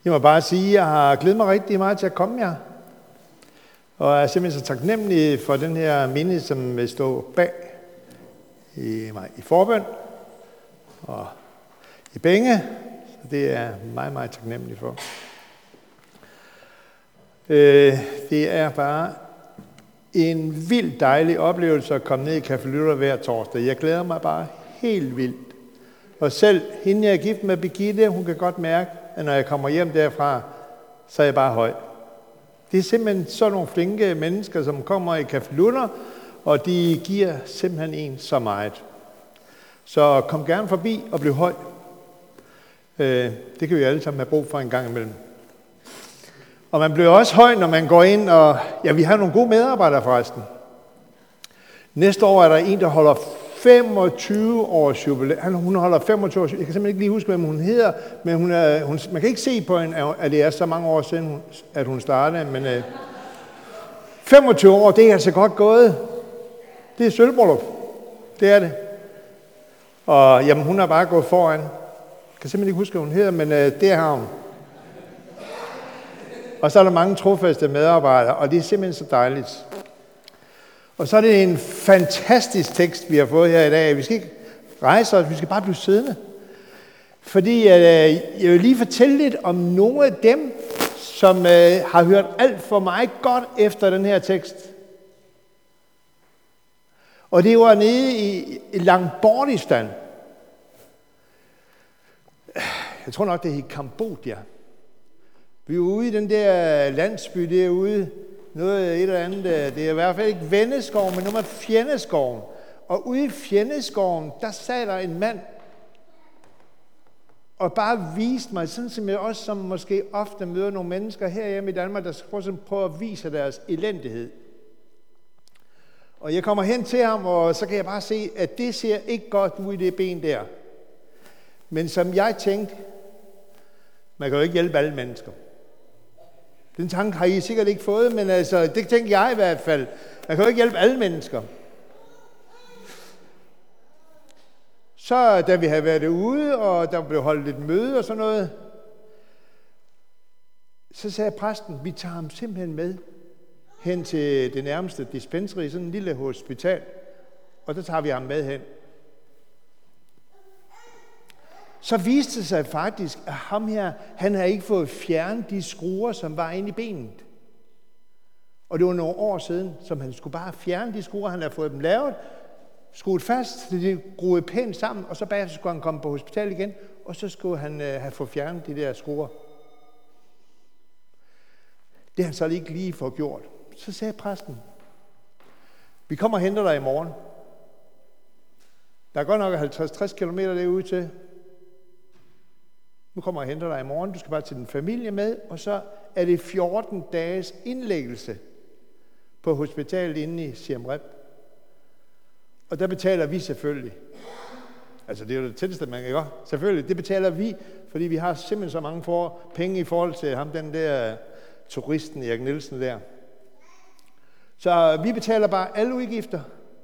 Jeg må bare sige, at jeg har glædet mig rigtig meget til at komme her. Og jeg er simpelthen så taknemmelig for den her menighed, som vil stå bag i mig i forbøn og i penge. Så det er jeg meget, meget taknemmelig for. Det er bare en vild dejlig oplevelse at komme ned i Café Luther hver torsdag. Jeg glæder mig bare helt vildt. Og selv hende jeg er gift med, Birgitte, hun kan godt mærke, at når jeg kommer hjem derfra, så er jeg bare høj. Det er simpelthen sådan nogle flinke mennesker, som kommer i Café Luther, og de giver simpelthen en så meget. Så kom gerne forbi og bliv høj. Det kan vi alle sammen have brug for en gang imellem. Og man bliver også høj, når man går ind, og ja, vi har nogle gode medarbejdere forresten. Næste år er der en, der holder 25 års jubilæum. Hun holder 25 års. Jeg kan simpelthen ikke lige huske, hvad hun hedder, men man kan ikke se på hende, at det er så mange år siden, at hun startede. Men 25 år, det er altså godt gået. Det er sølvbryllup. Det er det. Og jamen, hun har bare gået foran. Jeg kan simpelthen ikke huske, hvad hun hedder, men det har hun. Og så er der mange trofaste medarbejdere, og det er simpelthen så dejligt. Og så er det en fantastisk tekst, vi har fået her i dag. Vi skal ikke rejse os, vi skal bare blive siddende. Fordi jeg vil lige fortælle lidt om nogle af dem, som har hørt alt for meget godt efter den her tekst. Og det var nede i Langbordistan. Jeg tror nok, det hed Kambodja. Vi er ude i den der landsby derude. Noget et eller andet. Det er i hvert fald ikke Venneskoven, men noget med Fjenneskoven. Og ude i Fjenneskoven, der sad der en mand og bare viste mig, sådan som jeg også som måske ofte møder nogle mennesker herhjemme i Danmark, der skal prøve at vise deres elendighed. Og jeg kommer hen til ham, og så kan jeg bare se, at det ser ikke godt ud i det ben der. Men som jeg tænkte, man kan jo ikke hjælpe alle mennesker. Den tanke har I sikkert ikke fået, men altså, det tænkte jeg i hvert fald. Man kan jo ikke hjælpe alle mennesker. Så da vi havde været derude, og der blev holdt et møde og sådan noget, så sagde præsten, vi tager ham simpelthen med hen til det nærmeste dispensary, sådan en lille hospital, og der tager vi ham med hen. Så viste det sig faktisk, at ham her, han havde ikke fået fjernet de skruer, som var inde i benet. Og det var nogle år siden, som han skulle bare fjerne de skruer, han havde fået dem lavet, skruet fast, så de groede pænt sammen, og så bagefter skulle han komme på hospital igen, og så skulle han have fået fjernet de der skruer. Det han så ikke lige fået gjort. Så sagde præsten, vi kommer og henter dig i morgen. Der er godt nok 50-60 kilometer derude til. Nu kommer jeg og henter dig i morgen. Du skal bare til din familie med, og så er det 14 dages indlæggelse på hospitalet inde i Siem Reap. Og der betaler vi selvfølgelig. Altså det er jo det tætteste, man kan gøre. Selvfølgelig, det betaler vi, fordi vi har simpelthen så mange penge i forhold til ham, den der turisten Erik Nielsen der. Så vi betaler bare alle udgifter.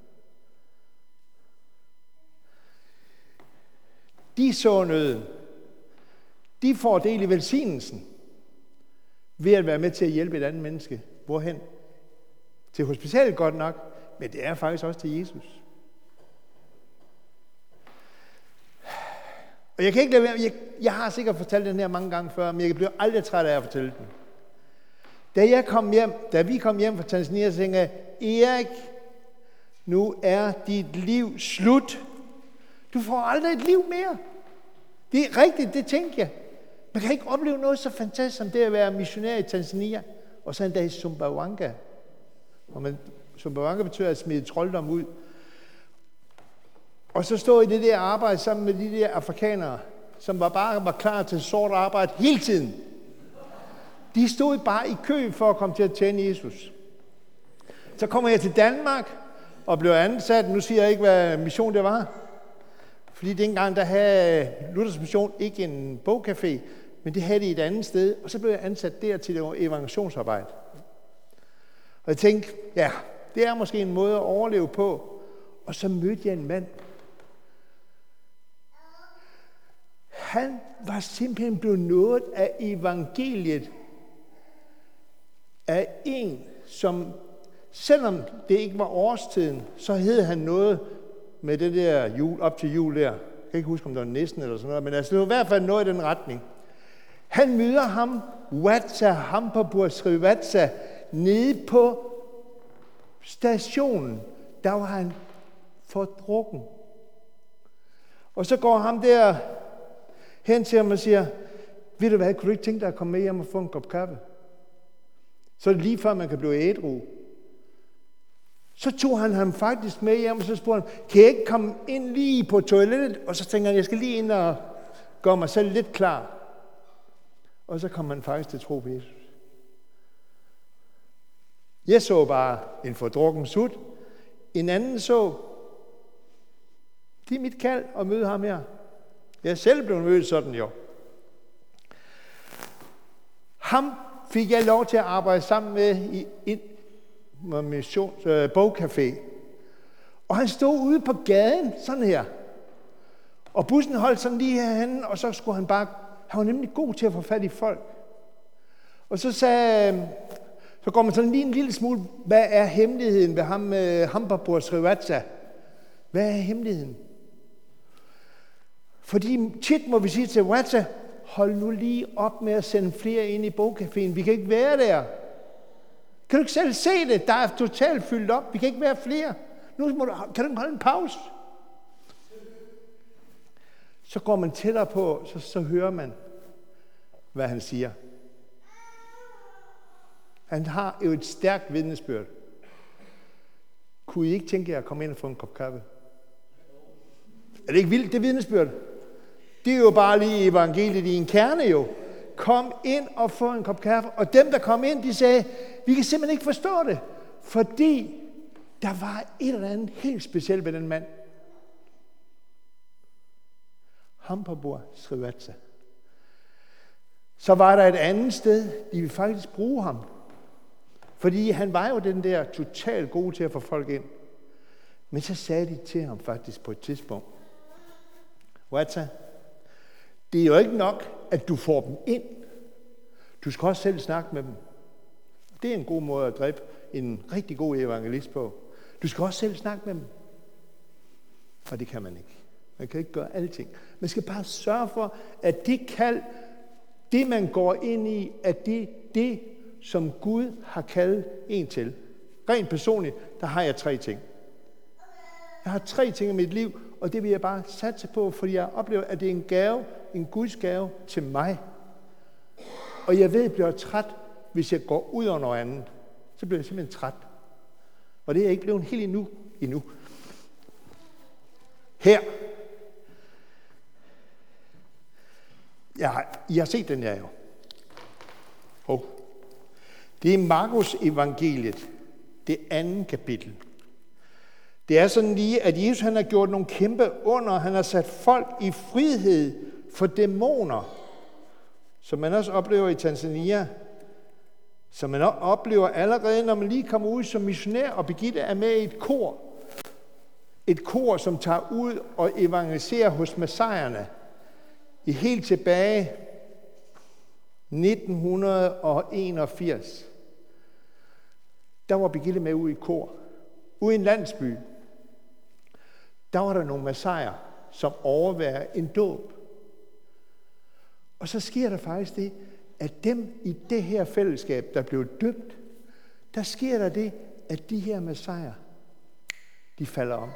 De så nøden. De får del i velsignelsen ved at være med til at hjælpe et andet menneske. Hvorhen? Til hospitalet godt nok, men det er faktisk også til Jesus. Og jeg kan ikke lade være, jeg har sikkert fortalt den her mange gange før, men jeg bliver aldrig træt af at fortælle den. Da vi kom hjem fra Tanzania, så tænkte jeg, Erik, nu er dit liv slut. Du får aldrig et liv mere. Det er rigtigt, det tænkte jeg. Man kan ikke opleve noget så fantastisk som det at være missionær i Tanzania, og så endda i Sumbawanga. Sumbawanga betyder at smide trolddom ud. Og så stod i det der arbejde sammen med de der afrikanere, som var klar til sort arbejde hele tiden. De stod bare i kø for at komme til at tjene Jesus. Så kommer jeg til Danmark og blev ansat. Nu siger jeg ikke, hvad mission det var. Fordi dengang, der havde Luthers Mission ikke en bogcafé, men det havde de et andet sted. Og så blev jeg ansat der til det evangelisationsarbejde. Og jeg tænkte, ja, det er måske en måde at overleve på. Og så mødte jeg en mand. han var simpelthen blevet nået af evangeliet af en, som selvom det ikke var årstiden, så hed han noget med det der jul, op til jul der. Jeg kan ikke huske, om det var næsten eller sådan noget, men altså, det var i hvert fald noget i den retning. Han møder ham, Vatsa Hampabur Srivatsa, nede på stationen. Der var han fordrukken. Og så går ham der hen til ham og siger, ved du hvad, kunne du ikke tænke dig at komme med hjem og få en kop kaffe? Så er det lige før, man kan blive ædru. Så tog han ham faktisk med hjem, og så spurgte han, kan jeg ikke komme ind lige på toilettet? Og så tænker han, jeg skal lige ind og gøre mig selv lidt klar. Og så kom han faktisk til tro på Jesus. Jeg så bare en fordrukken sut. En anden så, det er mit kald at møde ham her. Jeg er selv blevet mødt sådan jo. Ham fik jeg lov til at arbejde sammen med i en bogcafé. Og han stod ude på gaden, sådan her. Og bussen holdt sådan lige herhenne, og så skulle han bare... Han var nemlig god til at få fat i folk. Og så går man sådan lige en lille smule, hvad er hemmeligheden ved ham, Hampabur Srivatsa? Hvad er hemmeligheden? Fordi tit må vi sige til Vatsa, hold nu lige op med at sende flere ind i bogcaféen. Vi kan ikke være der. Kan du ikke selv se det? Der er totalt fyldt op. Vi kan ikke være flere. Kan du ikke holde en pause? Så går man tættere på, så hører man, hvad han siger. Han har jo et stærkt vidnesbyrd. Kunne I ikke tænke jer at komme ind og få en kop kaffe? Er det ikke vildt, det vidnesbyrd? Det er jo bare lige evangeliet i en kerne jo. Kom ind og få en kop kaffe. Og dem, der kom ind, de sagde, vi kan simpelthen ikke forstå det. Fordi der var et eller andet helt specielt ved den mand. Hampabur Srivatsa. Så var der et andet sted, de ville faktisk bruge ham. Fordi han var jo den der totalt god til at få folk ind. Men så sagde de til ham faktisk på et tidspunkt, Vatsa, det er jo ikke nok, at du får dem ind. Du skal også selv snakke med dem. Det er en god måde at dræbe en rigtig god evangelist på. Du skal også selv snakke med dem. Og det kan man ikke. Man kan ikke gøre alting. Man skal bare sørge for, at det kald, det man går ind i, at det som Gud har kaldet en til. Rent personligt, der har jeg 3 ting. Jeg har 3 ting i mit liv, og det vil jeg bare satse på, fordi jeg oplever, at det er en gave, en Guds gave til mig. Og jeg ved, at jeg bliver træt, hvis jeg går ud over noget andet. Så bliver jeg simpelthen træt. Og det er jeg ikke blevet helt endnu. Her. I har set den her jo. Det er Markus evangeliet, det 2. kapitel. Det er sådan lige, at Jesus han har gjort nogle kæmpe under. Han har sat folk i frihed for dæmoner, som man også oplever i Tanzania. Som man oplever allerede, når man lige kommer ud som missionær, og Birgitte er med i et kor. Et kor, som tager ud og evangeliserer hos messierne. I helt tilbage 1981. Der var Birgitte med ude i kor. Ude i en landsby. Der var der nogle messier, som overværer en dåb. Og så sker der faktisk det, at dem i det her fællesskab, der blev døbt, der sker der det, at de her messier, de falder om.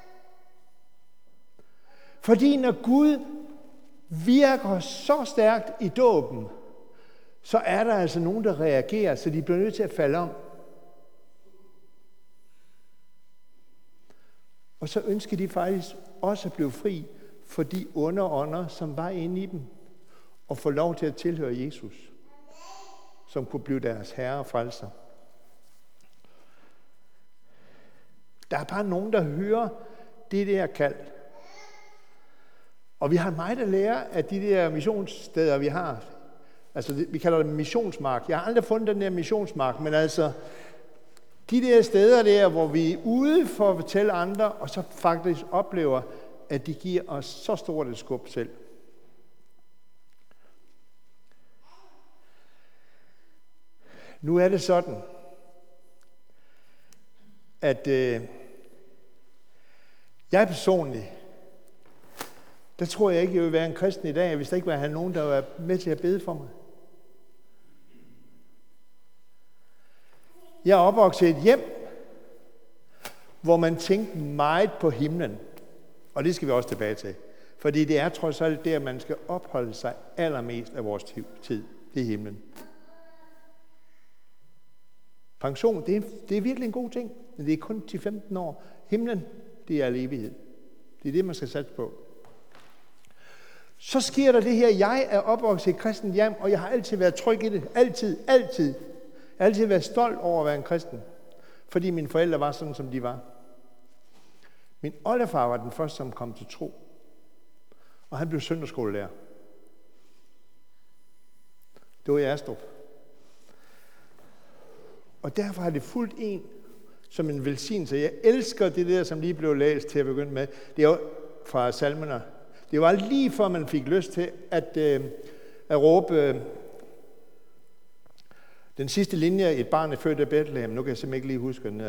Fordi når Gud virker så stærkt i dåben, så er der altså nogen, der reagerer, så de bliver nødt til at falde om. Og så ønsker de faktisk også at blive fri for de onde ånder, som var inde i dem, og få lov til at tilhøre Jesus, som kunne blive deres herre og frelser. Der er bare nogen, der hører det der kald. Og vi har meget at lære af de der missionssteder, vi har. Altså, vi kalder det missionsmark. Jeg har aldrig fundet den der missionsmark, men altså, de der steder der, hvor vi er ude for at fortælle andre, og så faktisk oplever, at de giver os så stort et skub selv. Nu er det sådan, at jeg personligt, der tror jeg ikke, jeg vil være en kristen i dag, hvis der ikke var have nogen, der var med til at bede for mig. Jeg er opvokset i et hjem, hvor man tænkte meget på himlen. Og det skal vi også tilbage til. Fordi det er trods alt der, man skal opholde sig allermest af vores tid. Det er himlen. Pension, det er virkelig en god ting. Men det er kun 10-15 år. Himlen, det er al evighed. Det er det, man skal satse på. Så sker der det her. Jeg er opvokset i et kristent hjem, og jeg har altid været tryg i det. Altid. Jeg har altid været stolt over at være en kristen. Fordi mine forældre var sådan, som de var. Min oldefar var den første, som kom til tro. Og han blev søndagsskolelærer. Det var i Astrup. Og derfor har det fulgt en som en velsignelse. Jeg elsker det der, som lige blev læst til at begynde med. Det er jo fra salmerne. Det var lige før man fik lyst til at råbe den sidste linje, et barn er født af Bethlehem. Nu kan jeg simpelthen ikke lige huske den.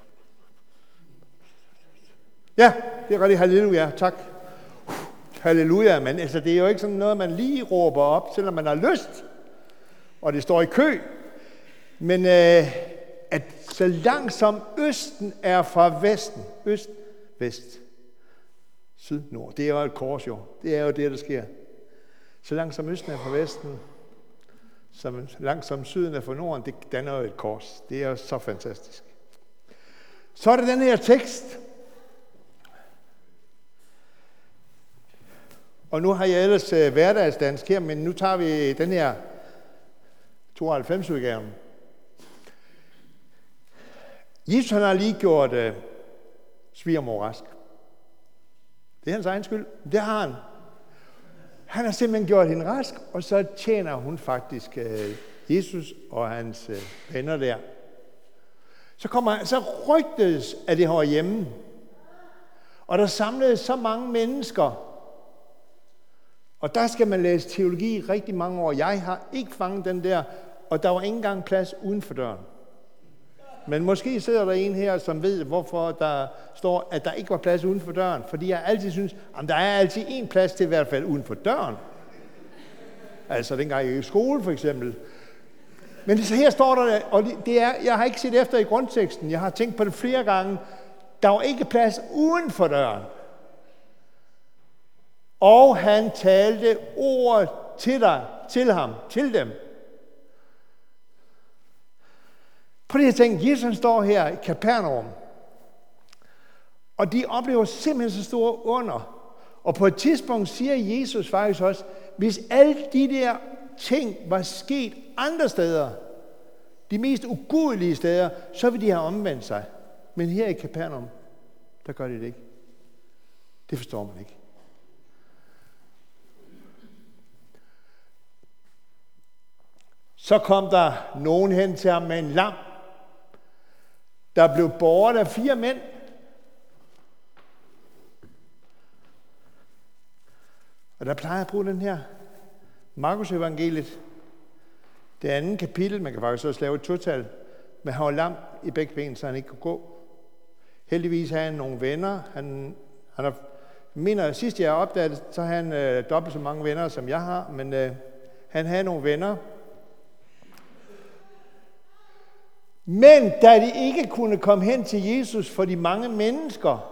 Ja, det er rigtigt. Halleluja. Tak. Halleluja. Men altså, det er jo ikke sådan noget, man lige råber op, selvom man har lyst. Og det står i kø. Men at så langt som østen er fra vesten, øst, vest, syd, nord, det er jo et kors jo. Det er jo det, der sker. Så langt som østen er fra vesten, så langt som syden er fra norden, det danner jo et kors. Det er jo så fantastisk. Så er det den her tekst. Og nu har jeg ellers hverdagsdansk her, men nu tager vi den her 92-udgaven. Jesus han har lige gjort svigermor rask. Det er hans egen skyld. Det har han. Han har simpelthen gjort hende rask, og så tjener hun faktisk Jesus og hans venner der. Så rygtedes, at det var hjemme. Og der samledes så mange mennesker. Og der skal man læse teologi rigtig mange år. Jeg har ikke fanget den der, og der var ikke engang plads uden for døren. Men måske sidder der en her, som ved, hvorfor der står, at der ikke var plads uden for døren. Fordi jeg altid synes, at der er altid en plads til i hvert fald uden for døren. Altså dengang jeg gik i skole for eksempel. Men så her står der, og det er, jeg har ikke set efter i grundteksten, jeg har tænkt på det flere gange, der var ikke plads uden for døren. Og han talte ordet til dem. Prøv lige at tænke, Jesus står her i Kapernaum, og de oplever simpelthen så store under. Og på et tidspunkt siger Jesus faktisk også, hvis alle de der ting var sket andre steder, de mest ugudelige steder, så ville de have omvendt sig. Men her i Kapernaum, der gør de det ikke. Det forstår man ikke. Så kom der nogen hen til ham med en lam, der blev båret af 4 mænd. Og der plejer jeg at bruge den her Markus evangeliet. Det andet kapitel, man kan faktisk også lave et total, men han var lam i begge ben, så han ikke kunne gå. Heldigvis havde han nogle venner. Han mener, sidst jeg opdagede det, så har han dobbelt så mange venner, som jeg har, men han havde nogle venner. Men da de ikke kunne komme hen til Jesus for de mange mennesker,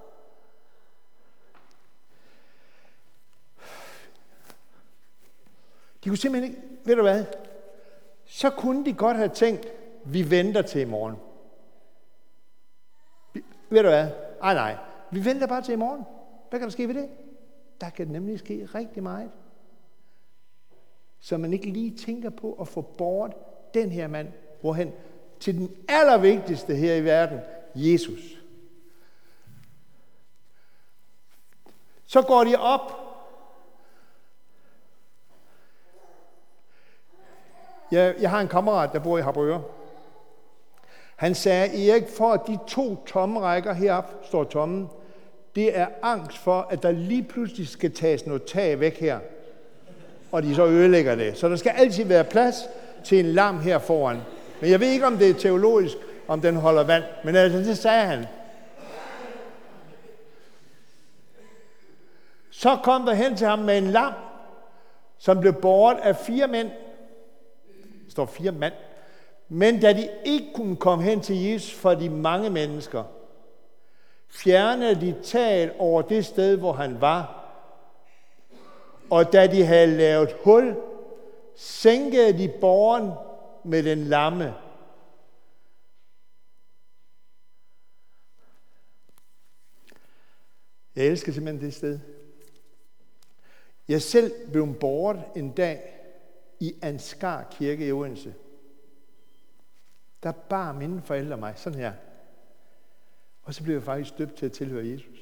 de kunne simpelthen ikke, ved du hvad, så kunne de godt have tænkt, vi venter til i morgen. Ved du hvad? Nej, vi venter bare til i morgen. Hvad kan der ske ved det? Der kan nemlig ske rigtig meget. Så man ikke lige tænker på at få båret den her mand, hvorhen? Til den allervigtigste her i verden, Jesus. Så går de op. Jeg har en kammerat, der bor i Harboøre. Han sagde, Erik, for at de 2 tomme rækker heroppe står tomme, det er angst for, at der lige pludselig skal tages noget tag væk her. Og de så ødelægger det. Så der skal altid være plads til en lam her foran. Men jeg ved ikke, om det er teologisk, om den holder vand. Men altså, det sagde han. Så kom der hen til ham med en lam, som blev båret af 4 mænd. Der står 4 mand. Men da de ikke kunne komme hen til Jesus for de mange mennesker, fjernede de taget over det sted, hvor han var. Og da de havde lavet hul, sænkede de båren med den lamme. Jeg elsker simpelthen det sted. Jeg selv blev båret en dag i Ansgar Kirke i Odense. Der bar mine forældre mig sådan her. Og så blev jeg faktisk døbt til at tilhøre Jesus.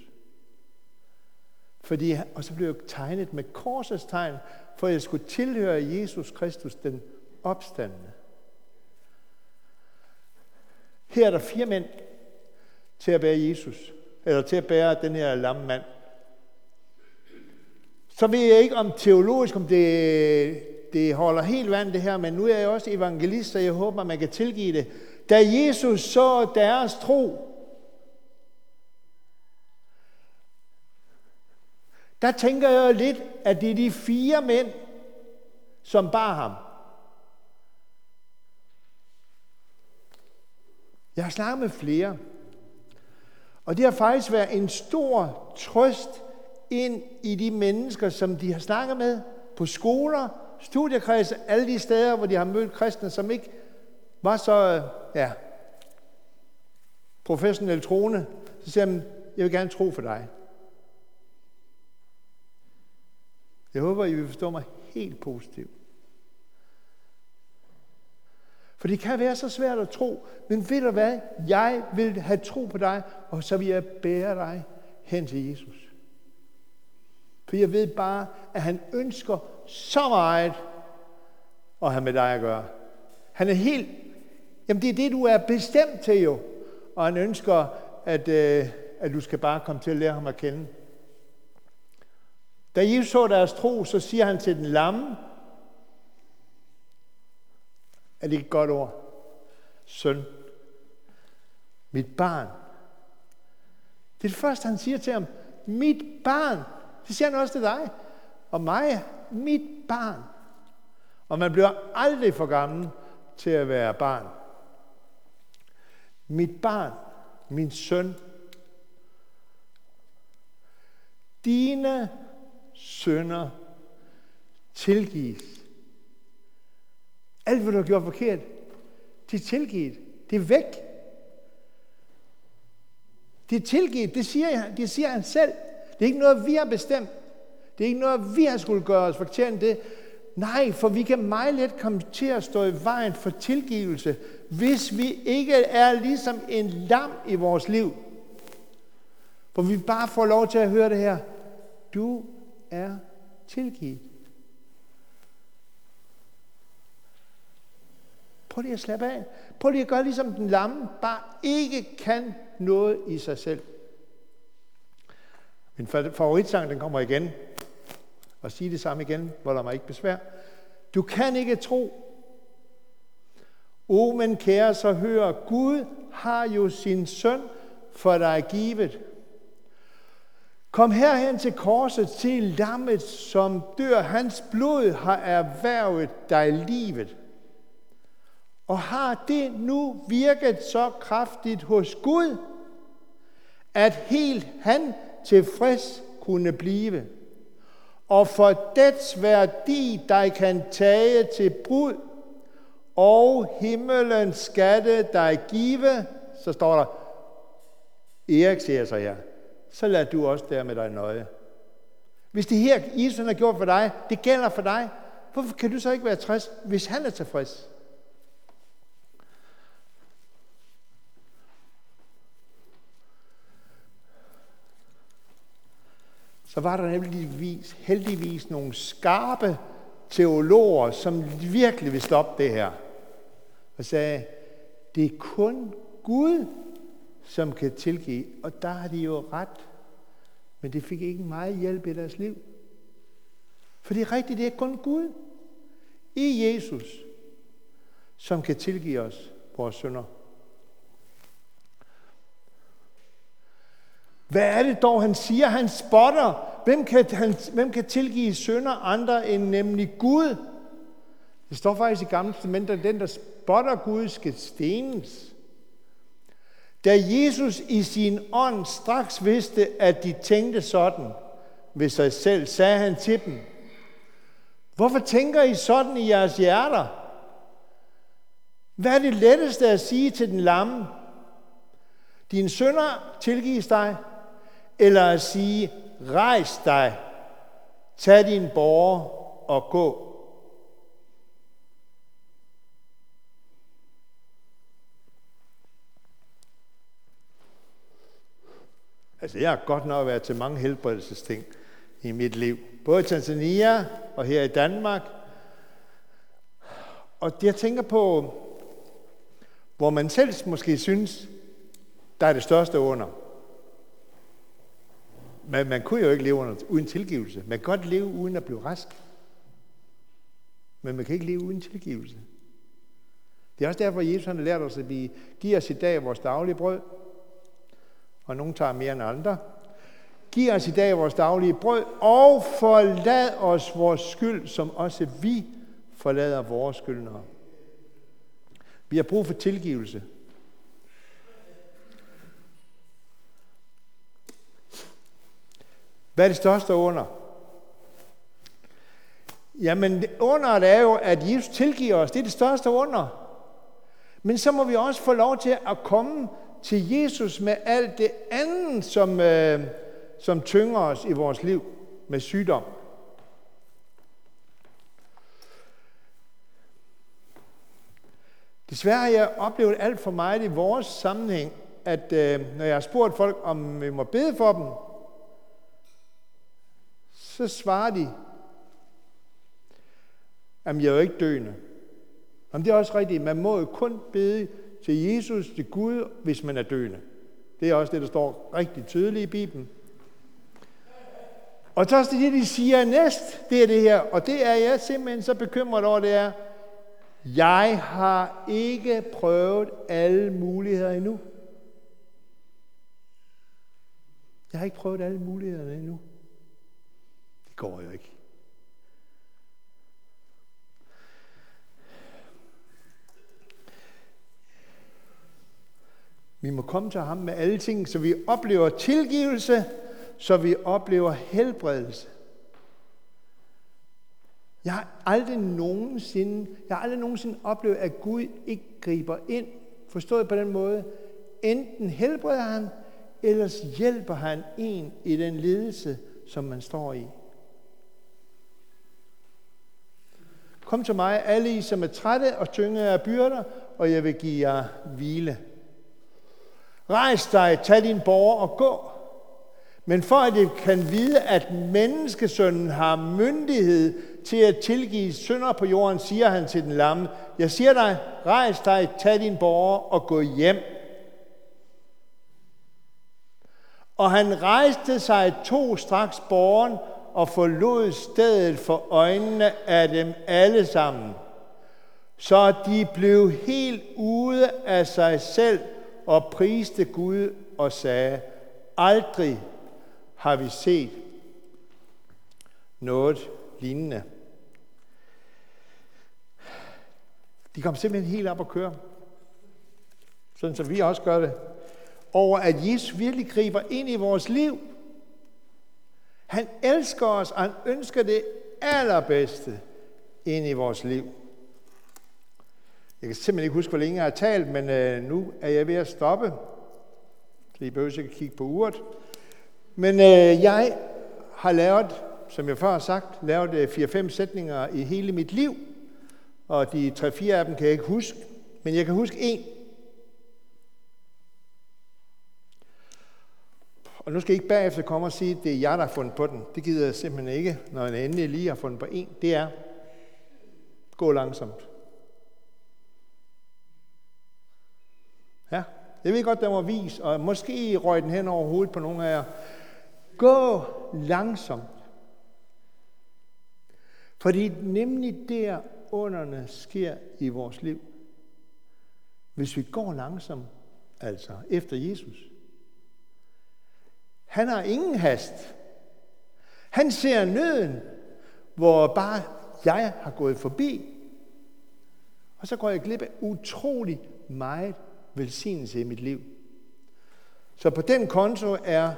Og så blev jeg tegnet med korsets tegn, for jeg skulle tilhøre Jesus Kristus, den opstandne. Her er der 4 mænd til at bære Jesus, eller til at bære den her lamme mand. Så ved jeg ikke om teologisk, om det holder helt vand det her, men nu er jeg også evangelist, så jeg håber, man kan tilgive det. Da Jesus så deres tro, der tænker jeg lidt, at det er de 4 mænd, som bar ham. Jeg har snakket med flere, og det har faktisk været en stor trøst ind i de mennesker, som de har snakket med på skoler, studiekredse, alle de steder, hvor de har mødt kristne, som ikke var så professionelt troende. Så siger de, jeg vil gerne tro for dig. Jeg håber, I vil forstå mig helt positivt. For det kan være så svært at tro, men ved du hvad? Jeg vil have tro på dig, og så vil jeg bære dig hen til Jesus. For jeg ved bare, at han ønsker så meget at have med dig at gøre. Han er helt... Jamen det er det, du er bestemt til jo. Og han ønsker, at du skal bare komme til at lære ham at kende. Da Jesus så deres tro, så siger han til den lamme, er det ikke et godt ord? Søn, mit barn. Det er det første, han siger til ham. Mit barn. Det siger han også til dig. Og mig, mit barn. Og man bliver aldrig for gammel til at være barn. Mit barn, min søn. Dine synder tilgives. Alt, hvad du har gjort forkert, det er tilgivet. Det er væk. Det er tilgivet. Det siger han selv. Det er ikke noget, vi har bestemt. Det er ikke noget, vi har skulle gøre os fortjent det. Nej, for vi kan meget let komme til at stå i vejen for tilgivelse, hvis vi ikke er ligesom en lam i vores liv. Hvor vi bare får lov til at høre det her. Du er tilgivet. Prøv lige at slappe af. Prøv lige at gøre ligesom den lamme, bare ikke kan noget i sig selv. Min favoritsang, den kommer igen. Og sige det samme igen, hvor der mig ikke besvær. Du kan ikke tro. Men kære, så hør, Gud har jo sin søn for dig givet. Kom herhen til korset, til lammet, som dør. Hans blod har erhvervet dig livet. Og har det nu virket så kraftigt hos Gud, at helt han tilfreds kunne blive, og for dets værdi dig kan tage til brud, og himmelens skatte dig give, så står der, Erik siger så her, så lad du også der med dig nøje. Hvis det her, Jesus har gjort for dig, det gælder for dig, hvorfor kan du så ikke være tilfreds, hvis han er tilfreds? Så var der heldigvis nogle skarpe teologer, som virkelig vil stoppe det her. Og sagde, det er kun Gud, som kan tilgive. Og der har de jo ret. Men det fik ikke meget hjælp i deres liv. For det er rigtigt, det er kun Gud i Jesus, som kan tilgive os. vores synder. Hvad er det dog, han siger? Han spotter. Hvem kan tilgive synder andre end nemlig Gud? Det står faktisk i Gamle Testamentet, at den, der spotter Gud, skal stenes. Da Jesus i sin ånd straks vidste, at de tænkte sådan ved sig selv, sagde han til dem: hvorfor tænker I sådan i jeres hjerter? Hvad er det letteste at sige til den lamme? Dine synder tilgives dig, eller at sige: rejs dig, tag din båre og gå. Altså, jeg har godt nok været til mange helbredelsesting i mit liv. Både i Tanzania og her i Danmark. Og jeg tænker på, hvor man selv måske synes, der er det største under. Men man kunne jo ikke leve uden tilgivelse. Man kan godt leve uden at blive rask. Men man kan ikke leve uden tilgivelse. Det er også derfor, Jesus har lært os, at vi giver os i dag vores daglige brød. Og nogen tager mere end andre. Giv os i dag vores daglige brød, og forlad os vores skyld, som også vi forlader vores skyldnere. Vi har brug for tilgivelse. Hvad er det største under? Jamen, underet er jo, at Jesus tilgiver os. Det er det største under. Men så må vi også få lov til at komme til Jesus med alt det andet, som tynger os i vores liv med sygdom. Desværre har jeg oplevet alt for meget i vores sammenhæng, at når jeg har spurgt folk, om vi må bede for dem, så svarer de, at jeg er jo ikke døende. Jamen, det er også rigtigt. Man må jo kun bede til Jesus, til Gud, hvis man er døende. Det er også det, der står rigtig tydeligt i Bibelen. Og så er det, de siger næst, det er det her. Og det er jeg simpelthen så bekymret over, det er, jeg har ikke prøvet alle muligheder endnu. Jeg har ikke prøvet alle mulighederne endnu. Det går jo ikke. Vi må komme til ham med alle ting, så vi oplever tilgivelse, så vi oplever helbredelse. Jeg har aldrig nogensinde oplevet, at Gud ikke griber ind, forstået på den måde. Enten helbreder han, ellers hjælper han en i den lidelse, som man står i. Kom til mig, alle I, som er trætte og tyngede af byrder, og jeg vil give jer hvile. Rejs dig, tag din båre og gå. Men for at det kan vide, at menneskesønnen har myndighed til at tilgive synder på jorden, siger han til den lamme: jeg siger dig, rejs dig, tag din båre og gå hjem. Og han rejste sig, tog straks båren og forlod stedet for øjnene af dem alle sammen, så de blev helt ude af sig selv og priste Gud og sagde: aldrig har vi set noget lignende. De kom simpelthen helt op at køre, sådan som vi også gør det, over at Jesus virkelig griber ind i vores liv. Han elsker os, og han ønsker det allerbedste ind i vores liv. Jeg kan simpelthen ikke huske, hvor længe jeg har talt, men nu er jeg ved at stoppe. Så I behøver ikke kigge på uret. Men jeg har lavet, som jeg før har sagt, lavet 4-5 sætninger i hele mit liv. Og de 3-4 af dem kan jeg ikke huske, men jeg kan huske en. Og nu skal jeg ikke bagefter komme og sige, at det er jeg, der har fundet på den. Det gider jeg simpelthen ikke, når jeg endelig lige har fundet på en. Det er: gå langsomt. Ja, jeg ved godt, den var vis, og måske røg den hen over hovedet på nogle af jer. Gå langsomt. Fordi nemlig der underne sker i vores liv. hvis vi går langsomt, altså efter Jesus. Han har ingen hast. Han ser nøden, hvor bare jeg har gået forbi. Og så går jeg glip af utrolig meget velsignelse i mit liv. Så på den konto er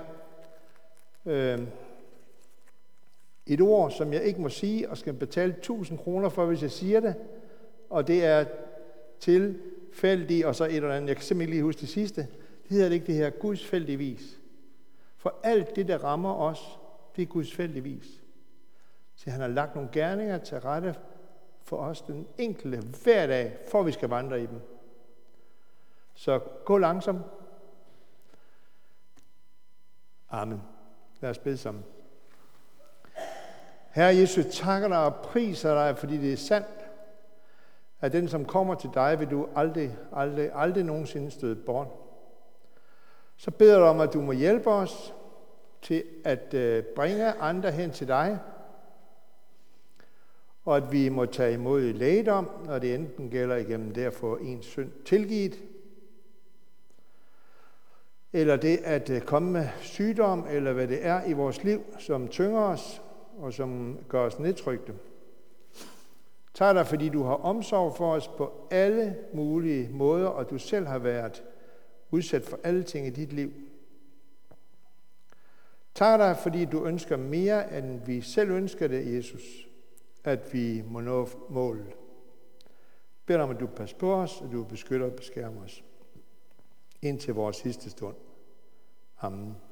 et ord, som jeg ikke må sige, og skal betale 1000 kroner for, hvis jeg siger det. Og det er tilfældig, og så et eller andet. Jeg kan simpelthen ikke lige huske det sidste. Det hedder det ikke det her, gudsfældigvis. For alt det, der rammer os, det er gudsfældigvis. Så han har lagt nogle gerninger til rette for os, den enkelte, hver dag, for vi skal vandre i dem. Så gå langsomt. Amen. Lad os bede sammen. Herre Jesus, takker dig og priser dig, fordi det er sandt, at den, som kommer til dig, vil du aldrig nogensinde støde bort. Så beder du om, at du må hjælpe os til at bringe andre hen til dig, og at vi må tage imod lægedom, når det enten gælder igennem det at få ens synd tilgivet, eller det at komme med sygdom, eller hvad det er i vores liv, som tynger os, og som gør os nedtrykte. Tak dig, fordi du har omsorg for os på alle mulige måder, og du selv har været udsat for alle ting i dit liv. Tak dig, fordi du ønsker mere, end vi selv ønsker det, Jesus, at vi må nå målet. Bed om, at du passer på os, og du beskytter og beskærmer os indtil vores sidste stund. Amen.